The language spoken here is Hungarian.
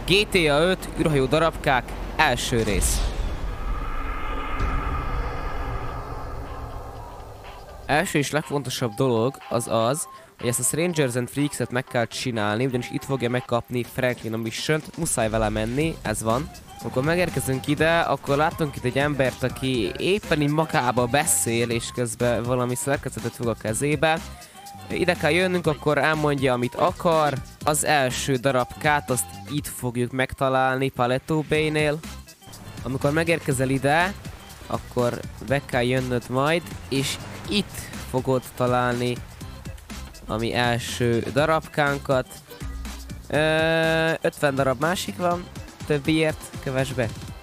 GTA 5 űrhajó darabkák első rész. Első és legfontosabb dolog az az, hogy ezt a Strangers and Freaks-et meg kell csinálni, ugyanis itt fogja megkapni Franklin a missiont, muszáj vele menni, ez van. Amikor megérkezünk ide, akkor látunk itt egy embert, aki éppen így magába beszél, és közben valami szerkezetet fog a kezébe. Ide kell jönnünk, akkor elmondja, amit akar. Az első darabkát, azt itt fogjuk megtalálni Paleto Bay-nél. Amikor megérkezel ide, akkor be kell jönnöd majd, és itt fogod találni a mi első darabkánkat. 50 darab másik van, többiért kövess be.